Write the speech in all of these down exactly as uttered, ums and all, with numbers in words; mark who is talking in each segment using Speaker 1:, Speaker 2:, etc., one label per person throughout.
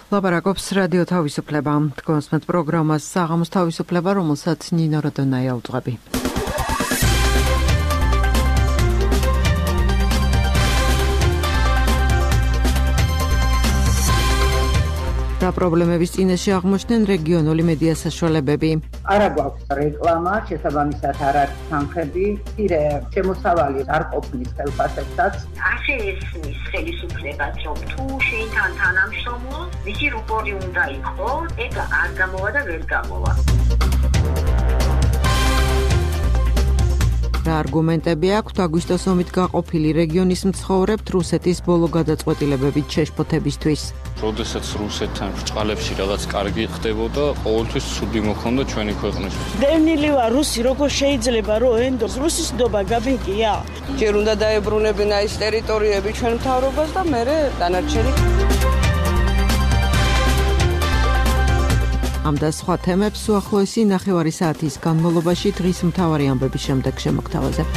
Speaker 1: ლაპარაკობს რადიო თავისუფლება. Თქვენს პროგრამას საღამოს თავისუფლება, რომელსაც ნინო როდონაია უძღვები. რა პრობლემების წინაშე აღმოჩნდნენ რეგიონული მედია საშუალებები.
Speaker 2: არა გვაქვს რეკლამა, შესაბამისად არ არის თანხები, მცირე შემოსავალი არ ყოფნის ხელფასებსაც.
Speaker 3: ასე ესმის ხელისუფლებას, რომ თუ შეინთან თანამშრომლო, მისი რუპორი უნდა იყოს, ეგ არ გამოვა და ვერ გამოვა.
Speaker 1: რა არგუმენტები აქვთ აგვისტოს ომით გაყოფილი რეგიონის მცხოვრებთ რუსეთის ბოლო გადაწყვეტილებებით შეშფოთებისთვის?
Speaker 4: როდესაც რუსეთთან ბრჭყალებში რაღაც კარგი ხდებოდა, ყოველთვის ცუდი მოხონდა ჩვენი ქვეყნის.
Speaker 5: დევნილი ვარ რუსი, როგორ შეიძლება რომ ენდოს რუსის ნდობა გაბინკია?
Speaker 6: ჯერ უნდა დაებრუნებინა ის ტერიტორიები ჩვენ მთავრობას და მერე დანარჩენი.
Speaker 1: ამ და სხვა თემებს უახლოესი ნახევარი საათის განმავლობაში დღის მთავარი ამბების შემდეგ შემოგთავაზებთ.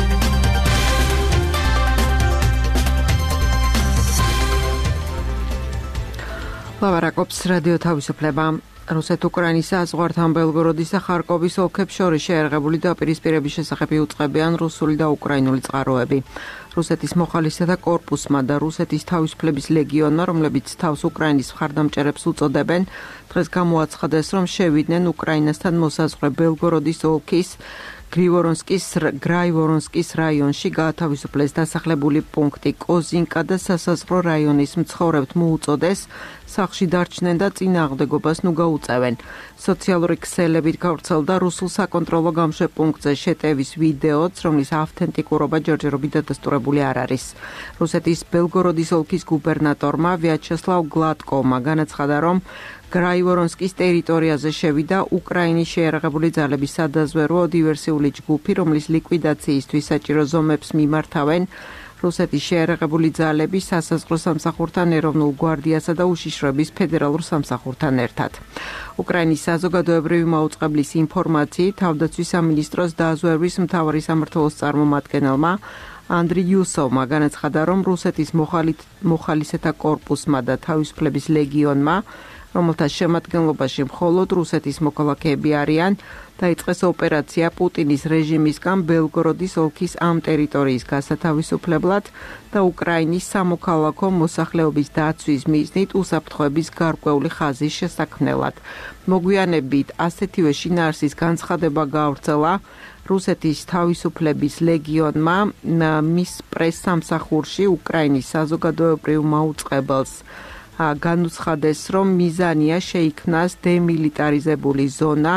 Speaker 1: ლაპარაკობს რადიო თავისუფლება. რუსეთ-უკრაინის საზღვართან ბელგოროდის და ხარკოვის ოლქებს შორის შეერაღებული დაპირისპირების შესახებ იუწყებიან რუსული და უკრაინული წყაროები. რუსეთის მოხალისეთა კორპუსმა და რუსეთის თავისუფლების ლეგიონმა, რომლებიც თავს უკრაინის მხარდამჭერებს უწოდებენ, დღეს გამოაცხადეს, რომ შევიდნენ უკრაინასთან მოსაზღვრე ბელგოროდის ოლქის გრაივორონსკის გრაივორონსკის რაიონში გაათავისუფლეს დასახლებული პუნქტი კოზინკა და სასაზღვრო რაიონის მცხოვრებთ მოუწოდეს სახლში დარჩნენ და წინააღმდეგობას ნუ გაუწევენ. სოციალური ქსელებით გავრცელდა რუსულ საკონტროლო გამშვებპუნქტზე შეტევის ვიდეოც, რომლის ავთენტიკურობა ჯერჯერობით დადასტურებული არ არის. რუსეთის ბელგოროდის ოლქის გუბერნატორმა ვიაჩესლავ გლატკოვმა განაცხადა, რომ გრაივორონსკის ტერიტორიაზე შევიდა უკრაინის შეერაღებული ძალების სადაზვერვო დივერსიული ჯგუფი, რომლის ლიკვიდაციისთვის საჭირო ზომებს მიმართავენ რუსეთის შეერაღებული ძალები სასაზღვრო სამსახურთან, ეროვნულ გვარდიასა და უშიშროების ფედერალურ სამსახურთან ერთად. უკრაინის საზოგადოებრივი მაუწყებლის ინფორმაციით, თავდაცვის სამინისტროს დაზვერვის მთავარი სამმართველოს წარმომადგენელმა ანდრი იუსოვმა განაცხადა, რომ რუსეთის მოხალისეთა კორპუსმა და თავისუფლების ლეგიონმა, რომელთა შემადგენლობაში მხოლოდ რუსეთის მოქალაქეები არიან, დაიწყეს ოპერაცია პუტინის რეჟიმისგან ბელგოროდის ოლქის ამ ტერიტორიის გასათავისუფლებლად და უკრაინის სამოქალაქო მოსახლეობის დაცვის მიზნით უსაფრთხოების გარკვეული ხაზის შესაქმნელად. მოგვიანებით ასეთივე შინაარსის განცხადება გავრცელა რუსეთის თავისუფლების ლეგიონმა მის პრეს-სამსახურში უკრაინის საზოგადოებრივ მაუწყებელს განუცხადეს, რომ მიზანია შეიქმნას დემილიტარიზებული ზონა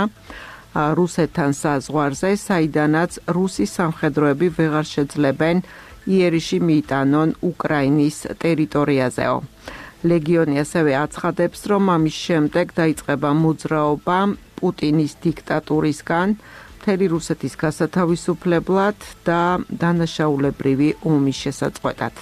Speaker 1: რუსეთთან საზღვარზე, საიდანაც რუსის სამხედროები ვეღარ შეძლებენ იერიში მიიტანონ უკრაინის ტერიტორიაზეო. ლეგიონი ასევე აცხადებს, რომ ამის შემდეგ დაიწყება მოძრაობა პუტინის დიქტატურისგან მთელი რუსეთის გასათავისუფლებლად და დანაშაულებრივი ომის შესაწყვეტად.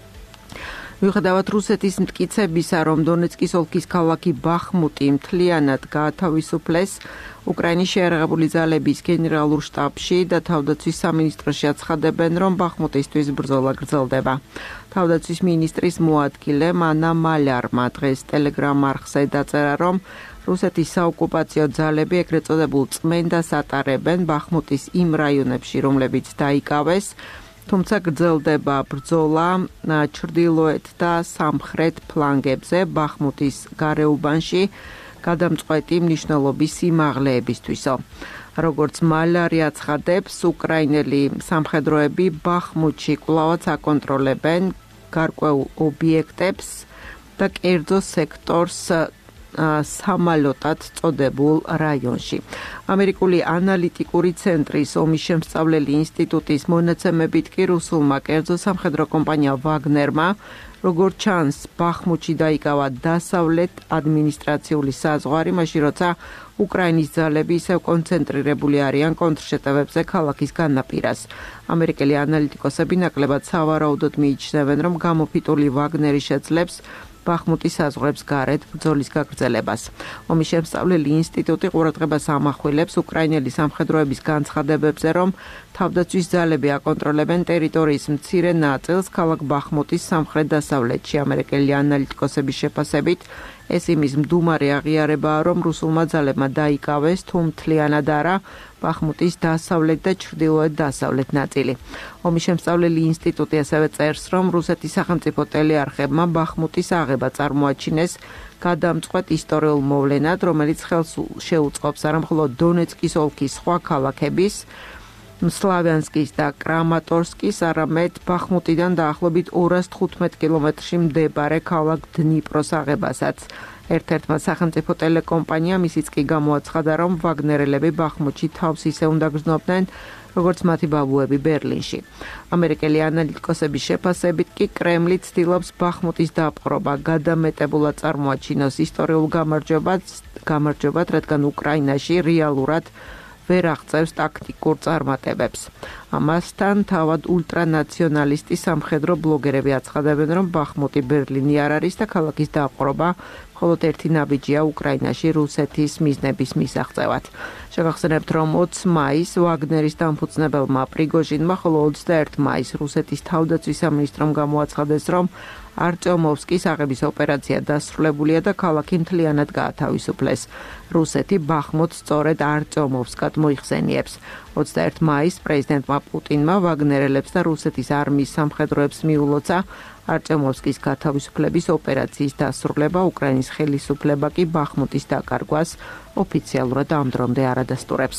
Speaker 1: მიუხედავად რუსეთის მტკიცებისა, რომ დონეცკის ოლქის ქალაქი ბახმუტი მთლიანად გაათავისუფლეს, უკრაინის შეერაღებული ძალების გენერალურ შტაბში და თავდაცვის სამინისტროში აცხადებენ, რომ ბახმუტისთვის ბრძოლა გრძელდება. თავდაცვის მინისტრის მოადგილე მანა მალარმა დღეს ტელეგრამ არხზე დაწერა, რომ რუსეთის საოკუპაციო ძალები ეგრეთ წოდებულ წმენდას ატარებენ ბახმუტის იმ რაიონებში, რომლებიც დაიკავეს, თუმცა გრძელდება ბრძოლა ჩრდილოეთ და სამხრეთ ფლანგებზე ბახმუტის გარეუბანში გადამწყვეტი მნიშვნელობის სიმაღლეებისთვისო. როგორც მალარი აცხადებს, უკრაინელი სამხედროები ბახმუტში კვლავაც აკონტროლებენ გარკვეულ ობიექტებს და კერძო სექტორს სამალოტად წოდებულ რაიონში. ამერიკული ანალიტიკური ცენტრის ომის შემსწავლელი ინსტიტუტის მონაცემებით კი რუსულმა კერძო სამხედრო კომპანია ვაგნერმა, როგორც ჩანს, ბახმუტში დაიკავა დასავლეთ ადმინისტრაციული საზღვარი, მაშინ როცა უკრაინის ძალები ისევ კონცენტრირებული არიან კონტრშეტევებზე ქალაქის განაპირას. ამერიკელი ანალიტიკოსები ნაკლებად სავარაუდოდ მიიჩნევენ, რომ გამოფიტული ვაგნერი შეძლებს ბახმუტის საზღვრებს გარეთ ბრძოლის გაგრძელებას. ომის შემსწავლელი ინსტიტუტი ყურადღებას ამახვილებს უკრაინელი სამხედროების განცხადებებზე, რომ თავდაცვის ძალები აკონტროლებენ ტერიტორიის მცირე ნაწილს ქალაქ ბახმუტის სამხრეთ-დასავლეთში. ამერიკელი ანალიტიკოსების შეფასებით ეს იმის მდუმარი აღიარებაა, რომ რუსულმა ძალებმა დაიკავეს თუ მთლიანად არა ბახმუტის დასავლეთ და ჩრდილოეთ-დასავლეთ ნაწილი. ომის შემსწავლელი ინსტიტუტი ასევე წერს, რომ რუსეთის სახელმწიფო ტელეარხებმა ბახმუტის აღება წარმოაჩინეს გადამწყვეტ ისტორიულ მოვლენად, რომელიც ხელს შეუწყობს არა მხოლოდ დონეცკის ოლქის სხვა ქალაქების, სლავიანსკის და კრამატორსკის, არამედ ბახმუტიდან დაახლოებით ორას თხუთმეტ კილომეტრში მდებარე ქალაქ დნიპროს აღებასაც. ერთ-ერთმა სახელმწიფო ტელეკომპანიამ ისიც კი გამოაცხადა, რომ ვაგნერელები ბახმუტში თავს ისე უნდა გრძნობდნენ, როგორც მათი ბაბუები ბერლინში. ამერიკელი ანალიტიკოსების შეფასებით კი კრემლი ცდილობს ბახმუტის დაპყრობა გადამეტებულად წარმოაჩინოს ისტორიულ გამარჯვებად, გამარჯვებად, რადგან უკრაინაში რეალურად ვერ აღწევს ტაქტიკურ წარმატებებს. ამასთან თავად ულტრანაციონალისტი სამხედრო ბლოგერები აცხადებენ, რომ ბახმუტი ბერლინი არ არის და ქალაქის დაპყრობა მხოლოდ ერთი ნაბიჯია უკრაინაში რუსეთის მიზნების მისაღწევად. შეგახსენებთ, რომ ოცი მაისს ვაგნერის დამფუძნებელმა პრიგოჟინმა, ხოლო ოცდაერთი მაისს რუსეთის თავდაცვის სამინისტრომ გამოაცხადეს, რომ არტიომოვსკის აღების ოპერაცია დასრულებულია და ქალაქი მთლიანად გაათავისუფლეს. რუსეთი ბახმუტს სწორედ არტიომოვსკად მოიხსენიებს. ოცდაერთი მაისს პრეზიდენტმა პუტინმა ვაგნერელებს და რუსეთის არმიის სამხედროებს მიულოცა არტიომოვსკის გათავისუფლების ოპერაციის დასრულება, უკრაინის ხელისუფლება კი ბახმუტის დაკარგვას ოფიციალურად ამ დრომდე არ ადასტურებს.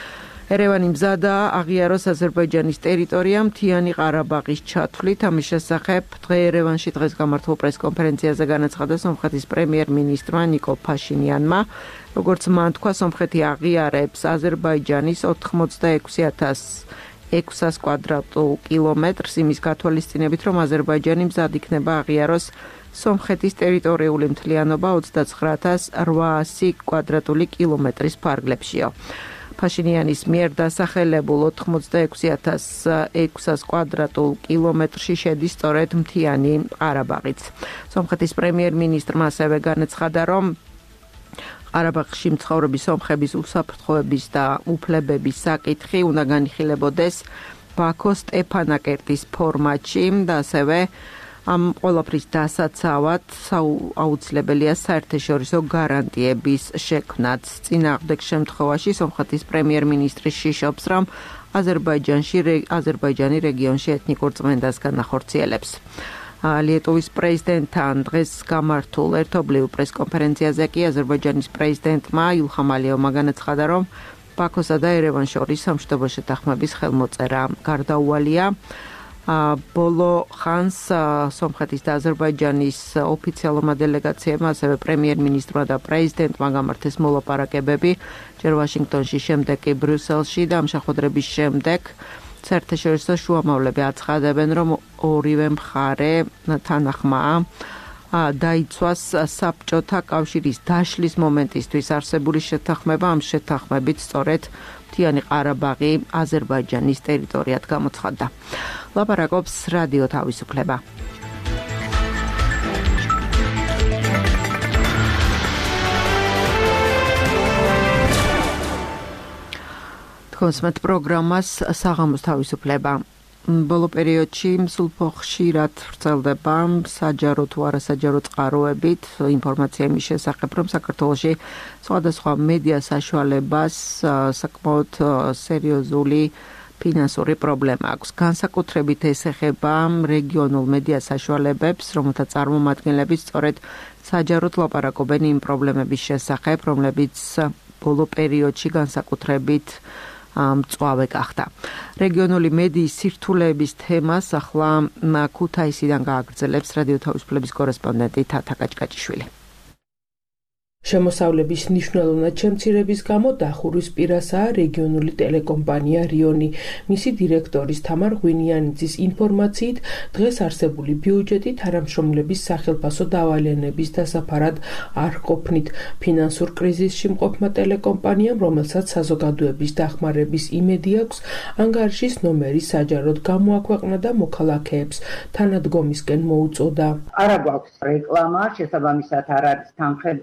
Speaker 1: ერევანი მზადა აღიაროს აზერბაიჯანის ტერიტორია მთიანი ყარაბაღის ჩათვლით. ამის შესახებ დღე ერევანში დღეს გამართულ პრესკონფერენციაზე განაცხადა სომხეთის პრემიერ-მინისტრმა ნიკოლ ფაშინიანმა. როგორც მან თქვა, სომხეთი აღიარებს აზერბაიჯანის ოთხმოცდაექვსი ათას ექვსას კვადრატულ კილომეტრს იმის გათვალისწინებით, რომ აზერბაიჯანი მზად იქნება აღიაროს სომხეთის ტერიტორიული მთლიანობა ოცდაცხრა ათას რვაასი კვადრატული კილომეტრის ფარგლებშიო. ფაშინიანის მიერ დასახელებულ ოთხმოცდაექვსი ათას ექვსას კვადრატულ კილომეტრში შედის სწორედ მთიანი ყარაბაღიც. სომხეთის პრემიერ-მინისტრმა ასევე განაცხადა, რომ ყარაბაღში მცხოვრები სომხების უსაფრთხოების და უფლებების საკითხი უნდა განიხილებოდეს ბაქოს სტეფანაკერტის ფორმატში და ასევე ამ ყველაფრის დასაცავად აუცილებელია საერთაშორისო გარანტიების შექმნაც. წინააღმდეგ შემთხვევაში სომხეთის პრემიერ-მინისტრი შიშობს, რომ აზერბაიჯანში აზერბაიჯანი რეგიონში ეთნიკურ წმენდას განახორციელებს. ლიეტუვის პრეზიდენტთან დღეს გამართულ ერთობლივ პრესკონფერენციაზე კი აზერბაიჯანის პრეზიდენტმა ილჰამ ალიევმა განაცხადა, რომ ბაქოსა და ერევანს შორის სამშვიდობო შეთანხმების ხელმოწერა გარდაუვალია. ბოლო ხანს სომხეთის და აზერბაიჯანის ოფიციალურმა დელეგაციებმა, ასევე პრემიერ-მინისტრმა და პრეზიდენტმა გამართეს მოლაპარაკებები, ჯერ ვაშინგტონში, შემდეგ კი ბრიუსელში და ამ შეხვედრების შემდეგ საერთაშორისო შუამავლები აცხადებენ, რომ ორივე მხარე თანახმაა დაიცვას საბჭოთა კავშირის დაშლის მომენტისთვის არსებული შეთანხმება. ამ შეთანხმებით სწორედ მთიანი ყარაბაღი აზერბაიჯანის ტერიტორიად გამოცხადდა. ლაპარაკობს რადიო თავისუფლება. კონსმეთ პროგრამას საღამოს თავისუფლება. ბოლო პერიოდში სულ ხშირად ვრცელდება საჯარო თუ არასაჯარო წყაროებით ინფორმაცია იმის შესახებ, რომ საქართველოში სხვადასხვა მედია საშუალებას საკმაოდ სერიოზული ფინანსური პრობლემა აქვს. განსაკუთრებით ეს ეხება რეგიონულ მედია საშუალებებს, რომელთა წარმომადგენლები სწორედ საჯაროდ ლაპარაკობენ იმ პრობლემების შესახებ, რომლებიც ბოლო პერიოდში განსაკუთრებით მწვავე გახდა. რეგიონული მედიის სირთულეების თემას ახლა ქუთაისიდან გააგრძელებს რადიო თავისუფლების კორესპონდენტი თათა კაჭკაჭიშვილი.
Speaker 7: შემოსავლების მნიშვნელოვნად შემცირების გამო დახურვის პირასაა რეგიონული ტელეკომპანია რიონი. მისი დირექტორის თამარ ღვინიანიძის ინფორმაციით, დღეს არსებული ბიუჯეტი თანამშრომლების სახელფასო დავალიანების დასაფარად არ ყოფნით. ფინანსურ კრიზისში მყოფმა ტელეკომპანიამ, რომელსაც საზოგადოების დახმარების იმედი აქვს, ანგარიშის ნომერი საჯაროდ გამოაქვეყნა და მოქალაქეებს თანადგომისკენ მოუწოდა.
Speaker 2: არა გვაქვს რეკლამა, შესაბამისად არ არის თანხები.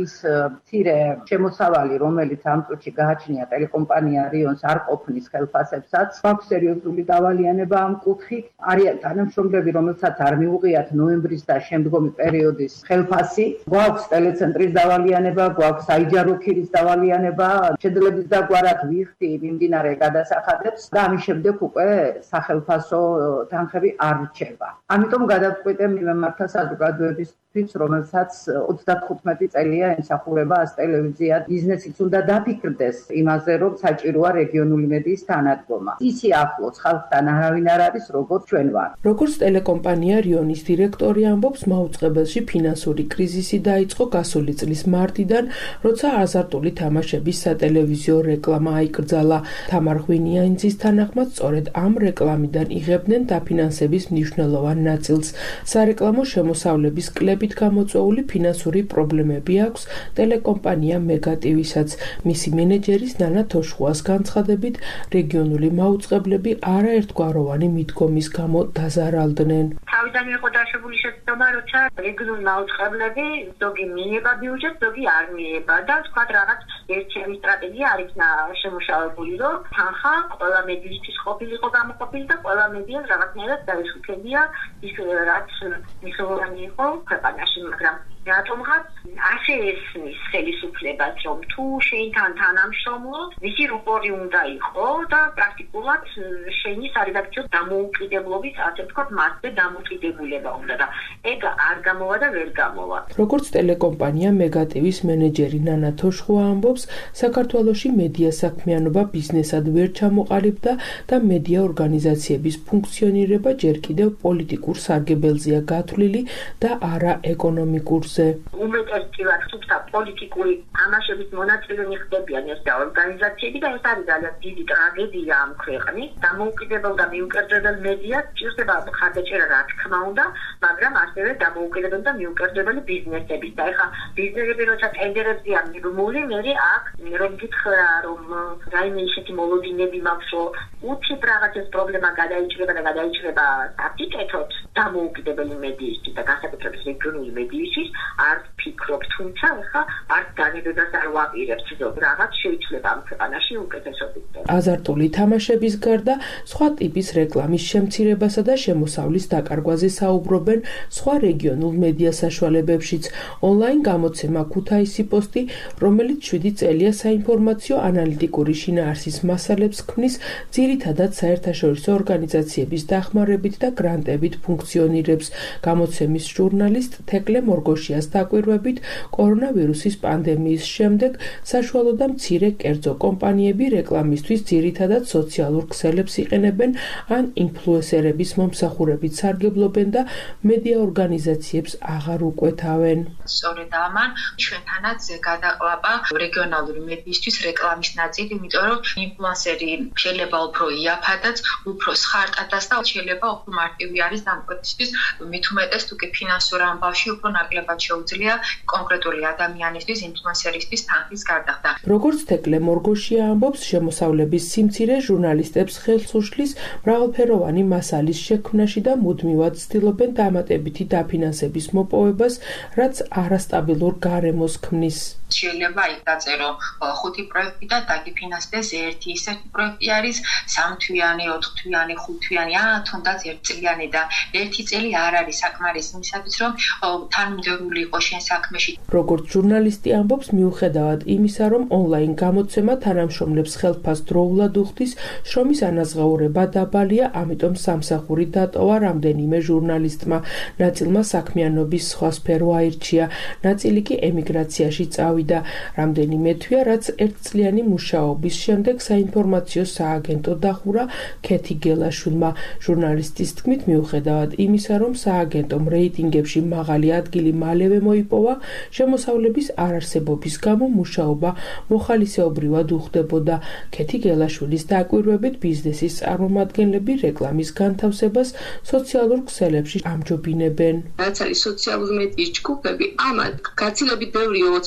Speaker 2: ის მცირე შემოსავალი, რომელიც ამ წუთში გააჩნია ტელეკომპანია რიონს არ ყოფნის ხელფასებსაც, აქვს სერიოზული დავალიანება ამ კუთხით. არიან თანამშრომლები, რომელსაც არ მიუღიათ ნოემბრის და შემდგომი პერიოდის ხელფასი. გვაქვს ტელეცენტრის დავალიანება, გვაქვს საიჯარო ქირის დავალიანება, შედლების დაგვარად ვიხდი მიმდინარე გადასახადებს და ამის შემდეგ უკვე სახელფასო თანხები არ რჩება. ამიტომ გადავწყვიტე მიმართა საზოგადოებისთვის, რომელსაც ოცდათხუთმეტი წელია ემსახურება ას ტელევიზია, ბიზნესიც უნდა დაფიქრდეს იმაზე, რომ საჭიროა რეგიონული მედიის თანადგომა. ისი ახლოს ხალხთან არავინ არ არის, როგორც ჩვენ ვარ.
Speaker 7: როგორც ტელეკომპანია რიონის დირექტორი ამბობს, მაუწყებელში ფინანსური კრიზისი დაიწყო გასული წლის მარტიდან, როცა აზარტული თამაშების სატელევიზიო რეკლამა აიკრძალა. თამარ ღვინიანიძის თანახმად, სწორედ ამ რეკლამიდან იღებდნენ დაფინანსების მნიშვნელოვან ნაწილს. სარეკლამო შემოსავლების კლებით გამოწვეული ფინანსური პრობლემები აქვს ტელეკომპანია მეგატივისაც. მისი მენეჯერის ნანა თოშხუას განცხადებით, რეგიონული მაუწყებლები არაერთგვაროვანი მიდგომის გამო დაზარალდნენ.
Speaker 3: თავიდან იყო დაშვებული შეცდომა, როცა რეგიონული მაუწყებლები ზოგი მიიღება ბიუჯეტს, ზოგი არ მიიღება და თქვა რაღაც ერთიანი სტრატეგია არ იქნა შემუშავებული, რომ თანხა ყველა მედიისთვის ყოფილიყო გამოყოფილი და ყველა მედიას რაღაცნაირად დაეშუქებია ის რაც მნიშვნელოვანი იყო ქვეყანაში, მაგრამ რატომღაც ასე ესმის ხელისუფლებას, რომ თუ შეინთან თანამშრომლობ, მისი რუპორი უნდა იყო და პრაქტიკულად შენი სარედაქციო დამოუკიდებლობის, ასე ვთქვათ, მასზე დამოკიდებულება უნდა და ეგ არ გამოვა და ვერ გამოვა.
Speaker 7: როგორც ტელეკომპანია მეგატივის მენეჯერი ნანა თოშხუა ამბობს, საქართველოში მედია საქმიანობა ბიზნესად ვერ ჩამოყალიბდა და მედია ორგანიზაციების ფუნქციონირება ჯერ კიდევ პოლიტიკურ სარგებელზეა გათვლილი და არა ეკონომიკურზე.
Speaker 3: უმეტეს წილად თუმცა პოლიტიკური თამაშების მონაწილენი ხდებიან ეს და ორგანიზაციები და ეს არის ძალიან დიდი ტრაგედია ამ ქვეყნის. დამოუკიდებელ და მიუკერდებელ მედიას ჭირდება ხარდაჭერა, რა თქმა უნდა, მაგრამ ასევე დამოუკიდებელ და მიუკერდებელი ბიზნესები. და ეხლა ბიზნესები როცა ტენდერებზეა მიღმული, მე აქ რომ გითხრა, რომ რაიმე ისეთი მოლოდინები მაქვს, რომ უცებ რაღაცის პრობლემა გადაიჭრება და გადაიჭრება საფიკეთოთ დამოუკიდებელი მედიისთვის და განსაკუთრებით რეგიონული მედიისთვის არ ფიქრობ, თუმცა ახლა არ განებებას არ ვაპირებთ, რომ რაღაც შეიძლება ამ ქვეყანაში უკეთესობით.
Speaker 7: აზარტული თამაშების გარდა სხვა ტიპის რეკლამის შემცირებასა და შემოსავლის დაკარგვაზე საუბრობენ სხვა რეგიონულ მედია საშუალებებშიც. ონლაინ გამოცემა ქუთაისი პოსტი, რომელიც შვიდი წელია საინფორმაციო ანალიტიკური შინაარსის მასალებს ქმნის, ძირითადად საერთაშორისო ორგანიზაციების დახმარებით და გრანტებით ფუნქციონირებს. გამოცემის ჟურნალისტ თეკლე მორგოშიას დაკვირვებით, კორონავირუსის პანდემიის შემდეგ საშუალო და მცირე კერძო კომპანიები რეკლამისთვის ძირითადად სოციალურ ქსელებს იყენებენ ან ინფლუენსერების მომსახურებით სარგებლობენ და მედია ორგანიზაციებს აღარ უკვეთავენ.
Speaker 8: სწორედ ამან ჩვენთანაც გადაყლაპა რეგიონალური მედიისთვის რეკლამის ნაწილი, იმიტომ რომ ინფლუენსერი შეიძლება უფრო იაფადაც, უფრო სხარტადაც და შეიძლება უფრო მარტივი არის დამკვეთისთვის, მით უმეტეს თუ კი ფინანსურ ამბავში უფრო ნაკლებად შეუძლია კონკრეტული ადამიანისთვის, ინფლუენსერისთვის თანხის გარდახდა.
Speaker 7: როგორც თეკლე მორგოშია ამბობს, შემოსავლების სიმცირე ჟურნალისტებს ხელს უშლის მრავალფეროვანი მასალის შექმნაში და მუდმივად ცდილობენ დამატებითი დაფინანსების მოპოვებას, რაც არასტაბილურ გარემოს ქმნის.
Speaker 8: შეიძლება იქ დაწერო ხუთი პროექტი და დაგიფინანსდეს ერთი. ის ერთი პროექტი არის სამთვიანი, ოთხთვიანი, ხუთთვიანი, ან თუნდაც ერთწლიანი და ერთი წელი არ არის საკმარისი იმისათვის, რომ თანმიმდევრული იყო შენ საქმეში.
Speaker 7: როგორც ჟურნალისტი ამბობს, მიუხედავად იმისა, რომ ონლაინ გამოცემა თანამშრომლებს ხელფას დროულად უხდის, შრომის ანაზღაურება დაბალია, ამიტომ სამსახური დატოვა რამდენიმე ჟურნალისტმა. ნაწილმა საქმიანობის სხვა სფერო აირჩია, ნაწილი კი ემიგრაციაში წავიდა. რამდენიმე თვეა, რაც ერთწლიანი მუშაობის შემდეგ საინფორმაციო სააგენტო დახურა ქეთი გელაშვილმა. ჟურნალისტის თქმით, მიუხედავად იმისა, რომ სააგენტომ რეიტინგებში მაღალი ადგილი მალევე მოიპოვა, შემოსავლების არარსებობის გამო მუშაობა მოხალისეობრივად უხდებოდა. ქეთი გელაშვილის დაკვირვებით, ბიზნესის წარმომადგენლები რეკლამის განთავსებას სოციალურ ქსელებში ამჯობინებენ.
Speaker 9: რაც არის სოციალური მედიის ჯგუფები, ამათ გაცილებით ბევრია ოცდაათი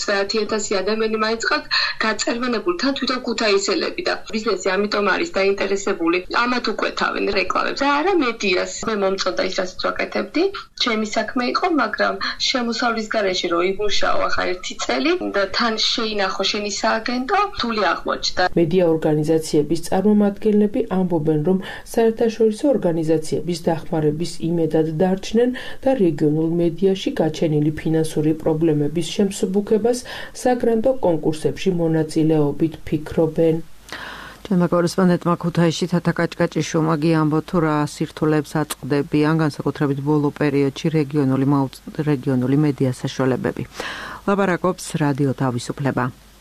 Speaker 9: ოცდაათი ათასი ადამიანი მაინც ყავთ გაწერმანებული თან თვითონ ქუთაისელები და ბიზნესი ამიტომ არის დაინტერესებული ამათ უკვეთავენ რეკლამებს და არა მედიას. მე მომწონდა ის რასაც ვაკეთებდი, ჩემი საქმე იყო, მაგრამ შემოსავლის გარეშე რომ იმუშაო ახლა ერთი წელი და თან შეინახო შენი სააგენტო, რთული აღმოჩნდა.
Speaker 7: მედია ორგანიზაციების წარმომადგენლები ამბობენ, რომ საერთაშორისო ორგანიზაციების დახმარების იმედად დარჩნენ და რეგიონულ მედიაში გაჩენილი ფინანსური პრობლემების შემსუბუქებას საგრანტო კონკურსებში მონაწილეობით ფიქრობენ.
Speaker 1: ჩემმა კორესპონდენტმა ქუთაისში თათა კაჭკაჭიშვილმა გიამბო თუ რა სირთულეებს აწყდებიან განსაკუთრებით ბოლო პერიოდში რეგიონული რეგიონული მედია საშუალებები. ლაპარაკობს რადიო თავისუფლება.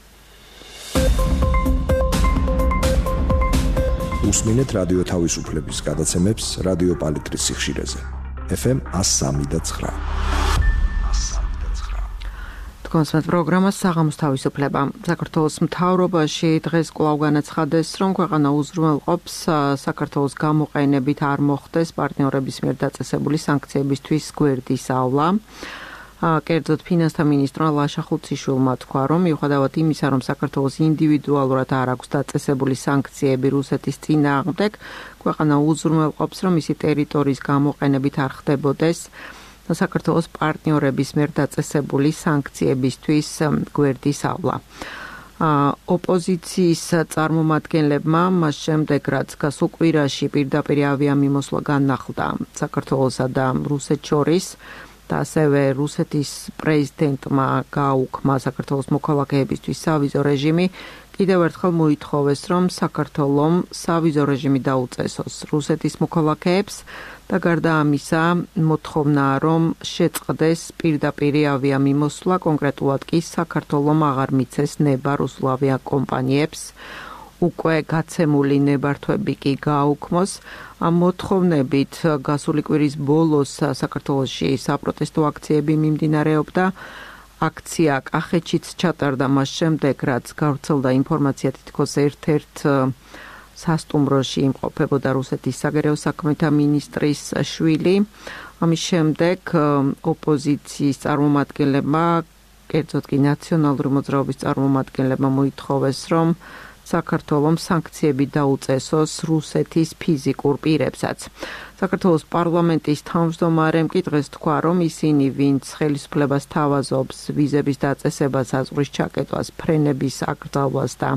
Speaker 10: უსმინეთ რადიო თავისუფლების გადაცემებს რადიო პალიტრის სიხშირეზე. ეფ ემ one oh three point nine.
Speaker 1: კონსერტ პროგრამა საღამოს თავისუფლება. საქართველოს მთავრობაში დღეს კვლავ განაცხადეს, რომ ქვეყანა უზრუნველყოფს საქართველოს გამოყენებით არ მოხდეს პარტნიორების მიერ დაწესებული სანქციებისთვის გვერდის ავლა. კერძოდ ფინანსთა მინისტრმა ლაშა ხუციშვილმა თქვა, რომ მიუხედავად იმისა, რომ საქართველოს ინდივიდუალურად არ აქვს დაწესებული სანქციები რუსეთის წინააღმდეგ, ქვეყანა უზრუნველყოფს, რომ მისი ტერიტორიის გამოყენებით არ ხდებოდეს საქართველოს პარტნიორების მიერ დაწესებული სანქციებისთვის გვერდის ავლა. ოპოზიციის წარმომადგენლებმა მას შემდეგ, რაც გასულ კვირაში პირდაპირ ავიამიმოსვლა განახლდა საქართველოსა და რუსეთს შორის და ასევე რუსეთის პრეზიდენტმა გააუქმა საქართველოს მოქალაქეებისთვის სავიზო რეჟიმი, კიდევ ერთხელ მოითხოვეს, რომ საქართველომ სავიზო რეჟიმი დაუწესოს რუსეთის მოქალაქეებს და გარდა ამისა მოთხოვნა, რომ შეწყდეს პირდაპირ ავიამიმოსვლა, კონკრეტულად კი საქართველომ აღარ მიცეს ნება რუსულ ავიაკომპანიებს, უკვე გაცემული ნებართვები კი გააუქმოს. ამ მოთხოვნებით გასული კვირის ბოლოს საქართველოში საპროტესტო აქციები მიმდინარეობდა. აქცია კახეთშიც ჩატარდა მას შემდეგ, რაც გავრცელდა ინფორმაცია, თითქოს ერთ-ერთ სასტუმროში იმყოფებოდა რუსეთის საგარეო საქმეთა მინისტრის შვილი. ამის შემდეგ ოპოზიციის წარმომადგენლებმა, კერძოდ კი ნაციონალური მოძრაობის წარმომადგენლებმა მოითხოვეს, რომ საქართველოს სანქციები დაუწესოს რუსეთის ფიზიკურ პირებსაც. საქართველოს პარლამენტის თავმჯდომარემ კი დღეს თქვა, რომ ისინი, ვინც ხელისუფლებას თავაზობს ვიზების დაწესებას, აზღვრის ჩაკეტვას, ფრენების აკრძალვას და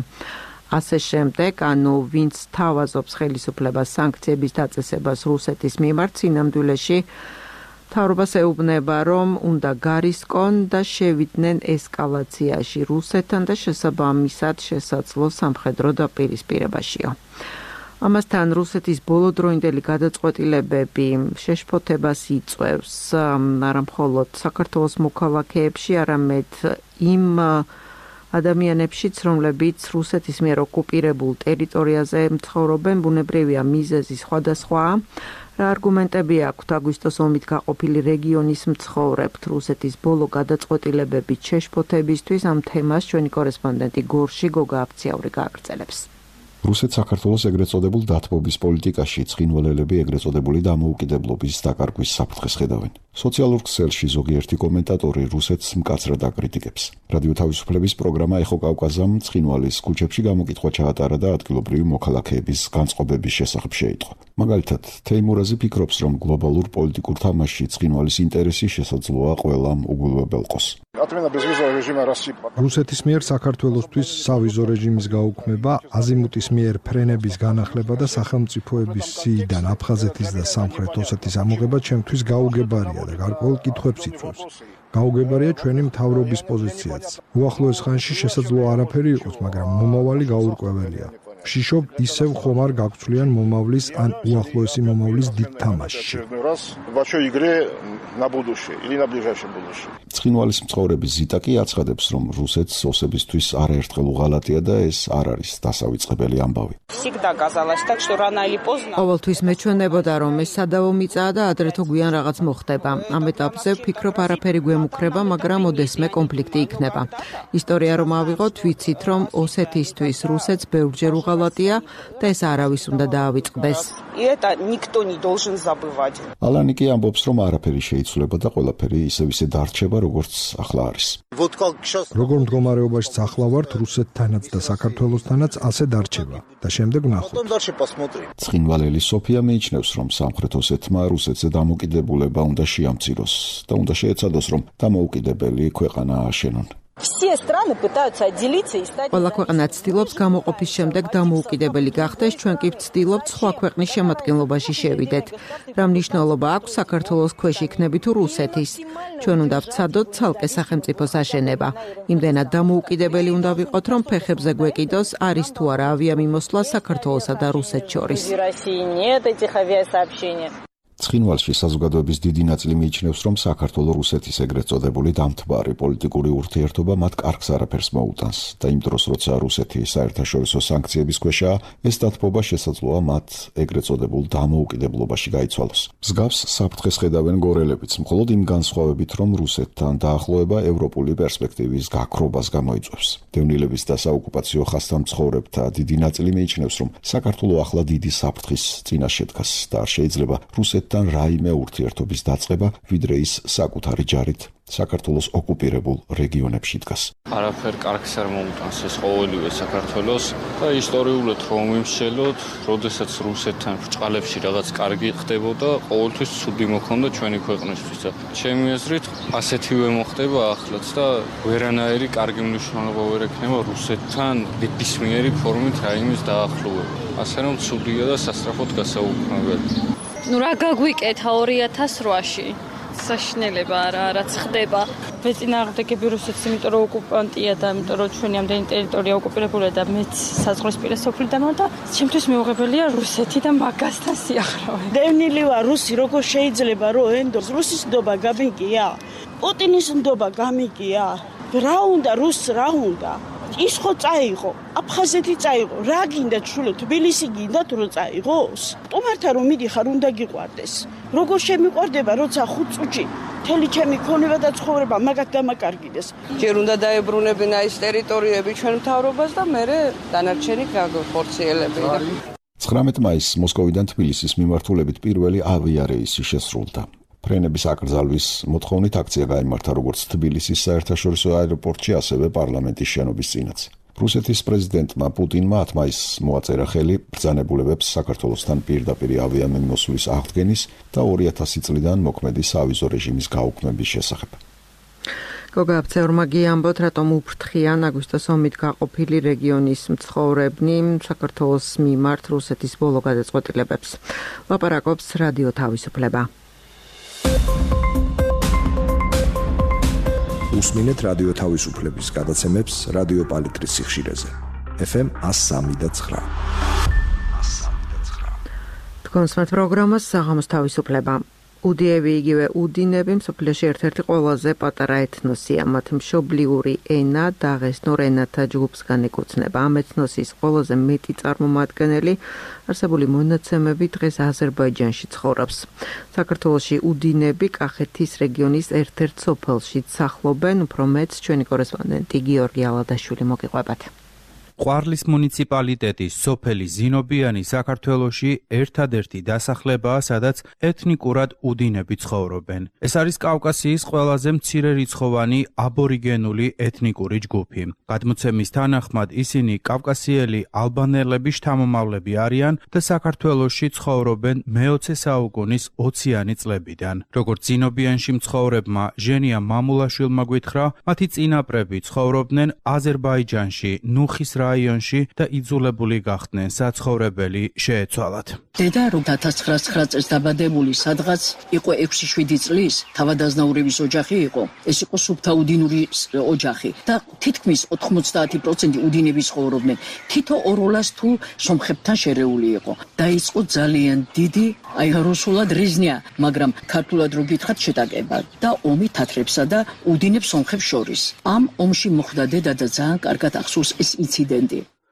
Speaker 1: ასე შემდეგ, ანუ ვინც თავაზობს ხელისუფლებას სანქციების დაწესებას რუსეთის მიმართ, სინამდვილეში მთავრობას ეუბნება, რომ უნდა გარისკონ და შევიდნენ ესკალაციაში რუსეთთან და შესაბამისად შესაძლო სამხედრო დაპირისპირებაშიო. ამასთან რუსეთის ბოლოდროინდელი გადაწყვეტილებები შეშფოთებას იწვევს არა მხოლოდ საქართველოს მოქალაქეებში, არამედ იმ ადამიანებშიც, რომლებიც რუსეთის მიერ ოკუპირებულ ტერიტორიაზე ცხოვრობენ, ბუნებრივია მიზეზი სხვადასხვაა. რა არგუმენტები აქვთ აგვისტოს ომით გაყოფილი რეგიონის მცხოვრებთ რუსეთის ბოლო გადაწყვეტილებებით შეშფოთებისთვის? ამ თემას ჩვენი კორესპონდენტი გორში გოგა აფციაური გააგრძელებს.
Speaker 10: რუსეთ საქართველოს ეგრეთ წოდებულ დათბობის პოლიტიკაში ცხინვალელები ეგრეთ წოდებული დამოუკიდებლობის დაკარგვის საფრთხეს ხედავენ. სოციალურ ქსელში ზოგიერთი კომენტატორი რუსეთს მკაცრად აკრიტიკებს. რადიო თავისუფლების პროგრამა ეხო კავკაზამ ცხინვალის ქუჩებში გამოკითხვა ჩაატარა და ადგილობრივი მოქალაქეების განწყობების შესახებ შეიტყო. მაგალითად, თეიმურაზი ფიქრობს, რომ გლობალურ პოლიტიკურ თამაშში ცხინვალის ინტერესი შესაძლოა ყველამ უგულვებელყოს.
Speaker 11: რუსეთის მიერ საქართველოსთვის სავიზო რეჟიმის გაუქმება, აზიმუტის მიერ ფრენების განახლება და სახელმწიფოების სიიდან აფხაზეთის და სამხრეთ ოსეთის ამოღება ჩემთვის გაუგებარია და გარკვეულ კითხვებს იწვევს. გაუგებარია ჩვენი მთავრობის პოზიციაც. უახლოეს ხანში შესაძლოა არაფერი იყოს, მაგრამ მომავალი გაურკვეველია. ვშიშობ ისევ ხომ არ გაგცვლიან მომავლის ან უახლოესი მომავლის დიდ თამაშში.
Speaker 10: ცხინვალის მცხოვრები ზიტა კი აცხადებს, რომ რუსეთს ოსებისთვის არაერთხელ უღალატია და ეს არ არის დასავიწყებელი ამბავი.
Speaker 1: ყოველთვის მეჩვენებოდა, რომ ეს სადავო მიწაა და ადრე თუ გვიან რაღაც მოხდება. ამ ეტაპზე ვფიქრობ, არაფერი გვემუქრება, მაგრამ ოდესმე კონფლიქტი იქნება. ისტორია რომ ავიღოთ, ვიცით, რომ ოსეთისთვის რუსეთს ბევრჯერ ღალატია და ეს არავის უნდა დაავიწყდეს.
Speaker 5: Это никто не должен забывать.
Speaker 10: ალანი კი ამბობს, რომ არაფერი შეიცვლება და ყველაფერი ისევ ისე დარჩება, როგორც ახლა არის.
Speaker 11: როგორ მდგომარეობაშიც ახლა ვართ რუსეთთანაც და საქართველოსთანაც ასე დარჩება და შემდეგ ვნახოთ.
Speaker 10: ცხინვალელი სოფია მიიჩნევს, რომ სამხრეთ ოსეთმა რუსეთზე დამოკიდებულება უნდა შეამციროს და უნდა შეეცადოს, რომ დამოუკიდებელი ქვეყანა ააშენონ.
Speaker 1: ყველა ქვეყანა ცდილობს გამოყოფის შემდეგ დამოუკიდებელი გახდეს, ჩვენ კი ვცდილობთ სხვა ქვეყნის შემადგენლობაში შევიდეთ. რა მნიშვნელობა აქვს საქართველოს ქვეშ იქნები თუ რუსეთის? ჩვენ უნდა ვცადოთ ცალკე სახელმწიფოს აშენება. იმდენად დამოუკიდებელი უნდა ვიყოთ, რომ ფეხებზე გვეკიდოს, არის თუ არა ავიამიმოსვლა საქართველოსა და რუსეთს შორის.
Speaker 10: ცხინვალში საზოგადოების დიდი ნაწილი მიიჩნევს, რომ საქართველო-რუსეთის ეგრეთ წოდებული დამთბარი პოლიტიკური ურთიერთობა მათ კარგს არაფერს მოუტანს და იმ დროს, როცა რუსეთი საერთაშორისო სანქციების ქვეშაა, ეს დათბობა შესაძლოა მათ ეგრეთ წოდებულ დამოუკიდებლობაში გაიცვალოს. მსგავს საფრთხეს ხედავენ გორელებიც, მხოლოდ იმ განსხვავებით, რომ რუსეთთან დაახლოება ევროპული პერსპექტივის გაქრობას გამოიწვევს. დევნილების და საოკუპაციო ხაზთან მცხოვრებთა დიდი ნაწილი მიიჩნევს, რომ საქართველო ახლა დიდი საფრთხის წინაშე დგას და არ შეიძლება რუსეთ თან რაიმე ურთიერთობის დაწყება, ვიდრე ის საკუთარი ჯარით საქართველოს ოკუპირებულ რეგიონებში დგას.
Speaker 4: არაფერ კარგს არ მოუტანს ეს ყოველივე საქართველოს და ისტორიულად რომ ვიმსჯელოთ, როდესაც რუსეთთან ბრჭყალებში რაღაც კარგი ხდებოდა, ყოველთვის ცუდი მოხდა ჩვენი ქვეყნისთვის. ჩემი აზრით, ასეთივე მოხდება ახლაც და ვერანაირი კარგი მნიშვნელობა ვერ ექნება რუსეთთან ნებისმიერი ფორმით რაიმეს დაახლოება. ასე რომ ცუდია და სასწრაფოდ გასაუქმებელი.
Speaker 12: ну რა გაგვიკეთა ორი ათას რვაში საშინელება არა რაც ხდება ვეწინააღმდეგები რუსეთს იმიტომ რომ ოკუპანტია და იმიტომ რომ ჩვენი ამდენი ტერიტორია ოკუპირებულია და მეც საზღვრისპირა სოფლიდან და ჩემთვის მეუღებელია რუსეთი და მაგასთან სიახლოვე.
Speaker 5: დევნილი ვარ რუსი, როგორ შეიძლება რომ ენდოს რუსის ნდობა გამიგია? პუტინის ნდობა გამიგია? რა უნდა რუსს რა უნდა? ის ხო წაიღო, აფხაზეთი წაიღო, რა გინდა ჩულო, თბილისი გინდა თუ რომ წაიღოს? ტუმართან რომ მიდიხარ უნდა გიყვარდეს. როგორ შემიყვარდება, როცა ხუთ წუთში მთელი ჩემი ქონება და ცხოვრება მაგათ დამაკარგიდეს.
Speaker 6: ჯერ უნდა დაებრუნებინა ეს ტერიტორიები ჩვენ მთავრობას და მერე დანარჩენი გაგხორციელებინა.
Speaker 10: ცხრამეტ მაისს მოსკოვიდან თბილისის მიმართულებით პირველი ავიარეისი შესრულდა. ფრენების აკრძალვის მოთხოვნით აქცია გაიმართა როგორც თბილისის საერთაშორისო აეროპორტში, ასევე პარლამენტის შენობის წინაც. რუსეთის პრეზიდენტმა პუტინმა ათ მაისს მოაწერა ხელი ბრძანებულებებს საქართველოსთან პირდაპირ ავიამიმოსვლის აღდგენის და ორი ათასი წლიდან მოქმედი სავიზო რეჟიმის გაუქმების შესახებ.
Speaker 1: გოგა აბცეურმა გიამბოთ, რატომ უფრთხიან აგვისტოს ომით გაყოფილი რეგიონის მცხოვრებნი საქართველოს მიმართ რუსეთის ბოლო გადაწყვეტილებებს. ლაპარაკობს რადიო თავისუფლება.
Speaker 11: უსმინეთ რადიო თავისუფლების გადაცემებს რადიო პალიტრის სიხშირეზე. ეფ ემ one oh three და nine.
Speaker 1: თქვენ სმართ პროგრამას საღამოს თავისუფლება. უდიები იგივე უდინები მსოფლიოში ერთ-ერთი ყველაზე პატარა ეთნოსია. მათ მშობლიური ენა დაღესტნურ ენათა ჯგუფსგან ეკუთვნება. ამ ეთნოსის ყველაზე მეტი წარმომადგენელი არსებული მონაცემები დღეს აზერბაიჯანში ცხოვრობს. საქართველოში უდინები კახეთის რეგიონის ერთ-ერთ სოფელში სახლობენ. უფრო მეც ჩვენი კორესპონდენტი გიორგი ალადაშვილი მოგიყვებათ.
Speaker 13: ყვარლის მუნიციპალიტეტის სოფელი ზინობიანი საქართველოში ერთადერთი დასახლებაა, სადაც ეთნიკურად უდინები ცხოვრობენ. ეს არის კავკასიის ყველაზე მცირერიცხოვანი აბორიგენული ეთნიკური ჯგუფი. გადმოცემის თანახმად ისინი კავკასიელი ალბანელების შთამომავლები არიან და საქართველოში ცხოვრობენ მეოცე საუკუნის ოციანი წლებიდან. როგორც ზინობიანში მცხოვრებმა ჟენია მამულაშვილმა გითხრა, მათი წინაპრები ცხოვრობდნენ აზერბაიჯანში, ნუხის რაიონში და იძულებული გახდნენ საცხოვრებელი შეეცვალათ.
Speaker 14: დედა რომ ათას ცხრაასი წელს დაბადებული სადღაც იყო ექვსი შვიდი წლის, თავადაზნაურების ოჯახი იყო. ეს იყო სუბთაუდინური ოჯახი და თითქმის ოთხმოცდაათი პროცენტი უდინები ცხოვრობდნენ. თითო ოროლას თუ სომხებთან შერეული იყო. დაიწყო ძალიან დიდი, აი რუსულად რიზნია, მაგრამ ქართულად რო გითხრათ შეტაკება და ომი თათრებსა და უდინებს სომხებს შორის. ამ ომში მოხდა დედა და ძალიან კარგად ახსოვს ეს ინციდენტი.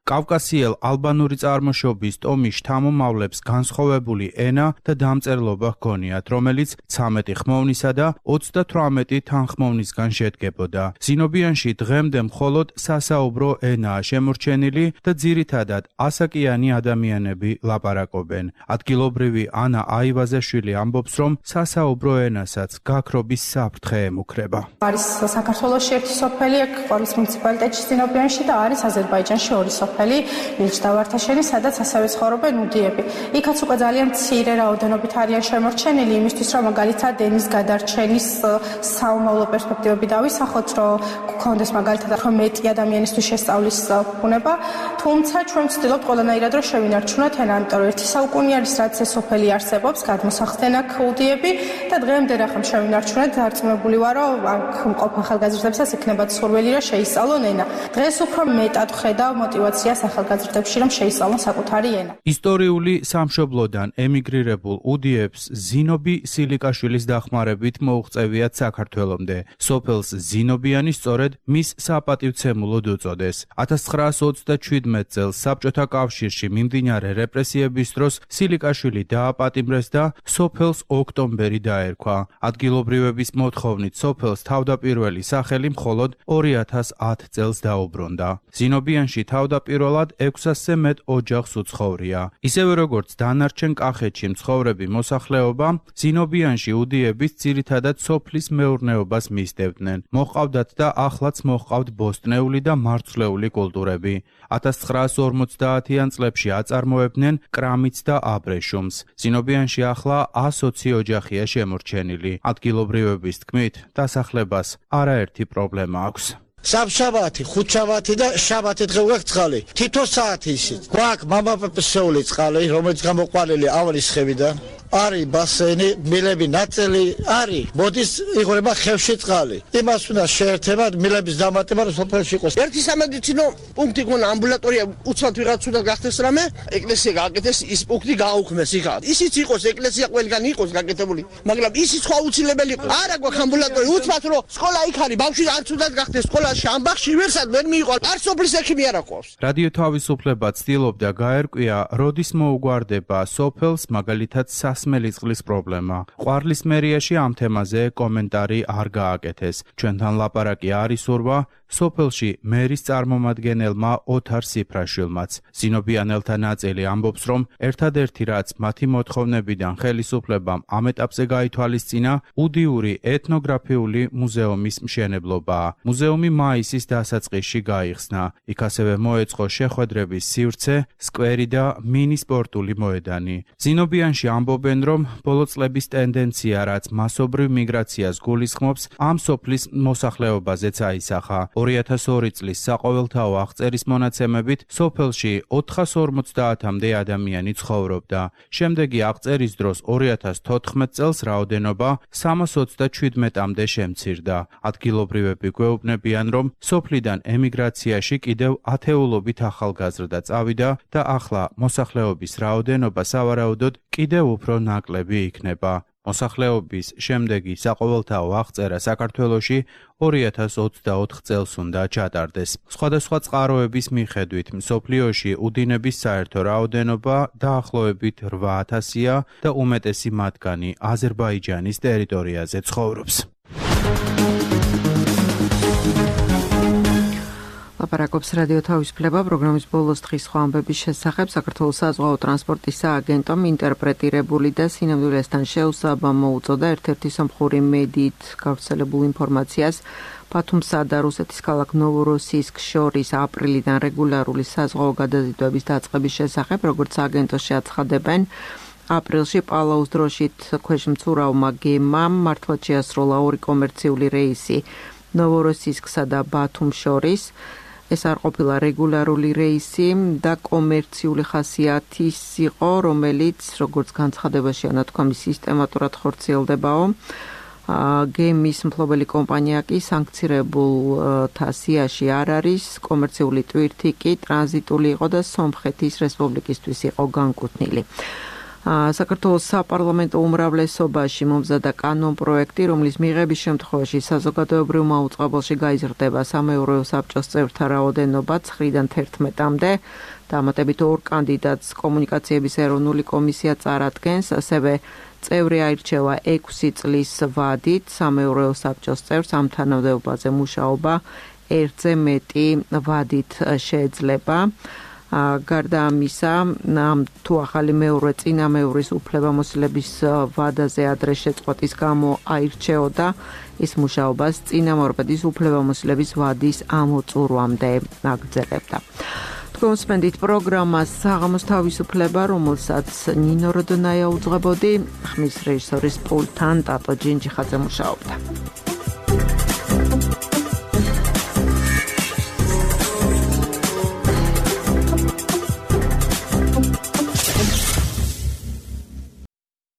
Speaker 13: კავკასიელ ალბანური წარმოშობის ტომის შთამომავლებს განსხვავებული ენა და დამწერლობა ჰქონიათ, რომელიც ცამეტი ხმოვნისა და ოცდათვრამეტი თანხმოვნისგან შედგებოდა. ზინობიანში დღემდე მხოლოდ სასაუბრო ენაა შემორჩენილი და ძირითადად ასაკიანი ადამიანები ლაპარაკობენ. ადგილობრივი ანა აივაზაშვილი ამბობს, რომ სასაუბრო ენასაც გაქრობის საფრთხე ემუქრება.
Speaker 15: არის საქართველოში ერთი სოფელი, აქ ყოლის მუნიციპალიტეტში ზინობიანში და არის აზერბაიჯანში ორი სოფელი, ილჩ-დავართაშენი, სადაც ასევე ცხოვრობენ უდიები. იქაც უკვე ძალიან მცირე რაოდენობით არიან შემორჩენილი, იმისთვის რომ მაგალითად ენის გადარჩენის საომავლო პერსპექტივები დავისახოთ, რომ გქონდეს მაგალითად რომ მეტი ადამიანისთვის შესწავლის ბუნება, თუმცა ჩვენ ვცდილობთ ყველანაირად რომ შევინარჩუნოთ ენა, ამიტომ რომ ერთი საუკუნე არის რაც ეს სოფელი არსებობს, გადმოსახლდნენ აქ უდიები და დღემდე რახან შევინარჩუნეთ, დარწმუნებული ვარ, რომ აქ მყოფ ახალგაზრდებსაც იქნებათ სურვილი რომ შეისწავლონ ენა. დღეს უფრო მეტად ხედავ მოტივაციას ახალგაზრდებში რომ შეისწავლონ საკუთარი ენა.
Speaker 13: ისტორიული სამშობლოდან ემიგრირებულ უდიებს ზინობი სილიკაშვილის დახმარებით მოუღწევიათ საქართველომდე. სოფელს ზინობიანი სწორედ მის საპატივცემულოდ უწოდეს. ათას ცხრაასი ოცდაჩვიდმეტ წელს საბჭოთა კავშირში მიმდინარე რეპრესიების დროს სილიკაშვილი დააპატიმრეს და სოფელს ოქტომბერი დაერქვა. ადგილობრივების მოთხოვნით სოფელს თავდაპირველი სახელი მხოლოდ ორი ათას ათი წელს დაუბრუნდა. ზინობიანში თავდაპირველად ექვსასზე მეტ ოჯახს უცხოვრია. ისევე როგორც დანარჩენ კახეთში მცხოვრები მოსახლეობა, ზინობიანში უდიების ძირითადად სოფლის მეურნეობას მისდევდნენ. მოჰყავდათ და ახლაც მოჰყავთ ბოსტნეული და მარცვლეული კულტურები. ათას ცხრაასი ორმოცდაათიან წლებში აწარმოებდნენ კრამიტს და აბრეშუმს. ზინობიანში ახლა ასოცი ოჯახია შემორჩენილი. ადგილობრივების თქმით, დასახლებას არაერთი პრობლემა აქვს.
Speaker 16: საბშაბათი, ხუთშაბათი და შაბათი დღე გვაქვს წყალი. თითო საათი ისიც. გვაქვს მამაპაპის შეეული წყალი, რომელიც გამოყვანილი ავლის ხევიდან. არის ბასენი, მილები ნაწილი არის. მოდის იღვრება ხევში წყალი. იმას უნდა შეერთებად მილების დამატება რომ სოფელში იყოს.
Speaker 17: ერთი სამედიცინო პუნქტი გქონა, ამბულატორია, უცბად ვიღაც უნდა გახდეს რამე, ეკლესია გააკეთეს, ის პუნქტი გააუქმეს იქ. ისიც იყოს ეკლესია ყველგან იყოს გაკეთებული, მაგრამ ისიც ხო აუცილებელი იყო. არა გვაქვს ამბულატორია, უცბად რომ სკოლა იქ არის, ბავშვი არც უნდა გახდეს სკოლაში, ამბახში ვერსად ვერ მიიღო. არ სოფლის ექიმი არ აქვს.
Speaker 13: რადიო თავისუფლება ცდილობდა გაერკვია, როდის მოუგვარდება სოფელს მაგალითად სასმელიწყლის პრობლემა. ყვარლის მერიაში ამ თემაზე კომენტარი არ გააკეთეს. ჩვენთან ლაპარაკი არის ურვა სოფელში მერის წარმომადგენელმა ოთარ სიფრაშვილმაც. ზინობიანელთა ნაწილი ამბობს, რომ ერთადერთი რაც მათი მოთხოვნებიდან ხელისუფლებამ ამ ეტაპზე გაითვალისწინა, უდიური ეთნოგრაფიული მუზეუმის მშენებლობაა. მუზეუმი მაისის დასაწყისში გაიხსნა. იქ ასევე მოეწყო შეხვედრების სივრცე, სკვერი და მინი სპორტული მოედანი. ზინობიანში ამბობენ, რომ ბოლო წლების ტენდენცია, რაც მასობრივ მიგრაციას გულისხმობს, ამ სოფლის მოსახლეობაზეც აისახა. ორი ათას ორი წლის საყოველთაო აღწერის მონაცემებით სოფელში ოთხას ორმოცდაათამდე ადამიანი ცხოვრობდა. შემდეგი აღწერის დროს ორი ათას თოთხმეტ წელს რაოდენობა სამას ოცდაჩვიდმეტამდე შემცირდა. ადგილობრივები გვეუბნებიან, რომ სოფლიდან ემიგრაციაში კიდევ ათეულობით ახალგაზრდა წავიდა და ახლა მოსახლეობის რაოდენობა სავარაუდოდ კიდევ უფრო ნაკლები იქნება. მოსახლეობის შემდეგი საყოველთაო აღწერა საქართველოში ორი ათას ოცდაოთხ წელს უნდა ჩატარდეს. სხვადასხვა წყაროების მიხედვით მსოფლიოში უდინების საერთო რაოდენობა დაახლოებით რვა ათასია და უმეტესი მათგანი აზერბაიჯანის ტერიტორიაზე ცხოვრობს.
Speaker 1: ლაპარაკობს რადიო თავისუფლება პროგრამის ბოლოს დღის სხვა ამბების შესახებ. საქართველოს საზღვაო ტრანსპორტის სააგენტომ ინტერპრეტირებული და სინამდვილესთან შეუსაბამო მოუწოდა ერთ-ერთი სომხური მედიით გავრცელებულ ინფორმაციას ბათუმსა და რუსეთის ქალაქ ნოვოროსიისკს შორის აპრილიდან რეგულარული საზღვაო გადაზიდვების დაწყების შესახებ, როგორც სააგენტოში აცხადებენ. აპრილში პალაუს დროშით ქვეშმცურავმა გემამ მართლაც შეასრულა ორი კომერციული რეისი ნოვოროსიისკსა და ბათუმს შორის. ეს არ ყოფილა რეგულარული რეისი და კომერციული ხასიათის იყო, რომელიც, როგორც განცხადება შეანათქვამი, სისტემატურად ხორციელდებაო. გემის მფლობელი კომპანია კი სანქცირებულთა სიაში არ არის, კომერციული ტვირთი კი ტრანზიტული იყო და სომხეთის რესპუბლიკისთვის იყო განკუთვნილი. საქართველოს საპარლამენტო უმრავლესობაში მომზადა კანონპროექტი, რომლის მიღების შემთხვევაში საზოგადოებრივ მაუწყებელში გაიზრდება სამეურვეო საბჭოს წევრთა რაოდენობა ცხრიდან თერთმეტამდე. დამატებით ორ კანდიდატს კომუნიკაციების ეროვნული კომისია წარადგენს, ასევე წევრი აირჩევა ექვსი წლის ვადით სამეურვეო საბჭოს წევრს ამ თანამდებობაზე მუშაობა ერთზე მეტი ვადით შეეძლება. გარდა ამისა, თუ ახალი მეურვე წინამეურის უფლებამოსილების ვადაზე ადრე შეწყვეტის გამო აირჩეოდა, ის მუშაობას წინამორბედის უფლებამოსილების ვადის ამოწურვამდე აგრძელებდა. თქვენსმენდით პროგრამას საღამოს თავისუფლება, რომელსაც ნინო როდონაია უძღვებოდი, ხმის რეჟისორის პულტთან ტატო ჯინჯიხაძე მუშაობდა.